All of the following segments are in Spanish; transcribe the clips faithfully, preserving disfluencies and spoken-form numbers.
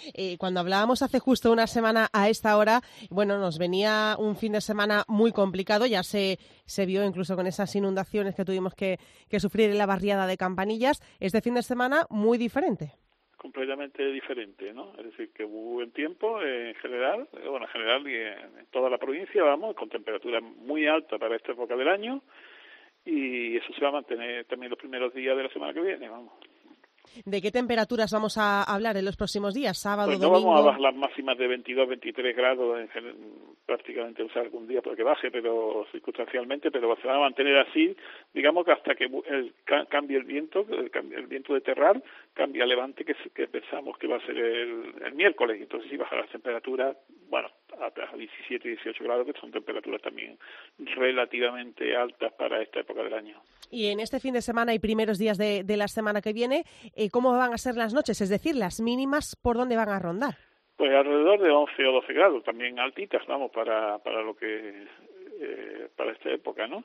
Eh, cuando hablábamos hace justo una semana a esta hora, bueno, nos venía un fin de semana muy complicado, ya se, se vio incluso con esas inundaciones que tuvimos que, que sufrir en la barriada de Campanillas. Este fin de semana muy diferente. Completamente diferente, ¿no? Es decir, que hubo buen tiempo eh, en general, eh, bueno, en general y en, en toda la provincia, vamos, con temperaturas muy altas para esta época del año, y eso se va a mantener también los primeros días de la semana que viene, vamos. ¿De qué temperaturas vamos a hablar en los próximos días? ¿Sábado, Pues no domingo? vamos a bajar las máximas de veintidós, veintitrés grados en general, prácticamente usar algún día porque baje, pero circunstancialmente, pero se va a mantener así, digamos que hasta que el, cambie el viento, el, el viento de terral, cambie a levante, que, que pensamos que va a ser el, el miércoles, entonces sí bajar las temperaturas, bueno, a diecisiete, dieciocho grados, que son temperaturas también relativamente altas para esta época del año. Y en este fin de semana y primeros días de, de la semana que viene, eh, ¿cómo van a ser las noches? Es decir, las mínimas, ¿por dónde van a rondar? Pues alrededor de once o doce grados, también altitas, vamos, para para lo que eh, para esta época, ¿no?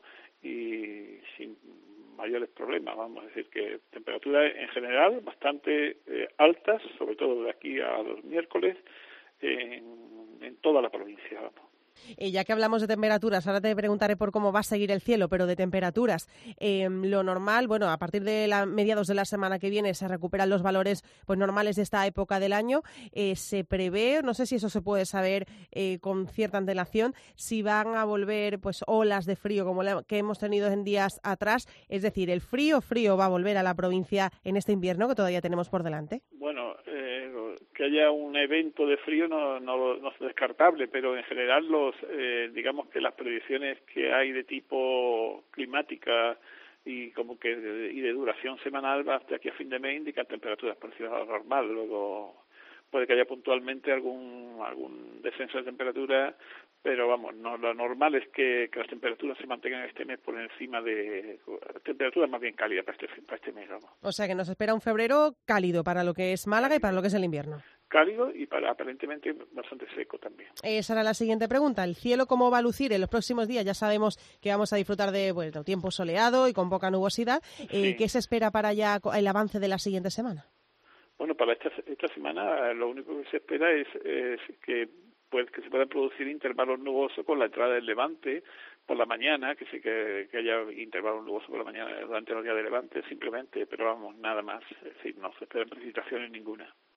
Y sin mayores problemas, vamos a decir que temperaturas en general bastante eh, altas, sobre todo de aquí a los miércoles, en, en toda la provincia, vamos. Eh, ya que hablamos de temperaturas, ahora te preguntaré por cómo va a seguir el cielo, pero de temperaturas, eh, lo normal, bueno, a partir de la, mediados de la semana que viene se recuperan los valores pues normales de esta época del año. Eh, se prevé, no sé si eso se puede saber eh, con cierta antelación, si van a volver pues olas de frío como la que hemos tenido en días atrás, es decir, el frío, frío va a volver a la provincia en este invierno que todavía tenemos por delante. Bueno, eh, que haya un evento de frío no, no, no es descartable, pero en general los eh, digamos que las predicciones que hay de tipo climática y como que de, y de duración semanal hasta aquí a fin de mes indican temperaturas parecidas a lo normal. Luego puede que haya puntualmente algún algún descenso de temperatura, pero vamos, no, lo normal es que, que las temperaturas se mantengan este mes por encima de temperaturas más bien cálidas para este, para este mes, vamos. O sea que nos espera un febrero cálido para lo que es Málaga y para lo que es el invierno. Cálido y para aparentemente bastante seco también. Esa era la siguiente pregunta. ¿El cielo cómo va a lucir en los próximos días? Ya sabemos que vamos a disfrutar de bueno, tiempo soleado y con poca nubosidad. Eh, Sí. ¿Qué se espera para ya el avance de la siguiente semana? Bueno, para esta esta semana lo único que se espera es, es que pues que se puedan producir intervalos nubosos con la entrada del levante por la mañana, que sí que, que haya intervalos nubosos por la mañana durante los días de levante simplemente, pero vamos, nada más, es decir, no se esperan precipitaciones ninguna.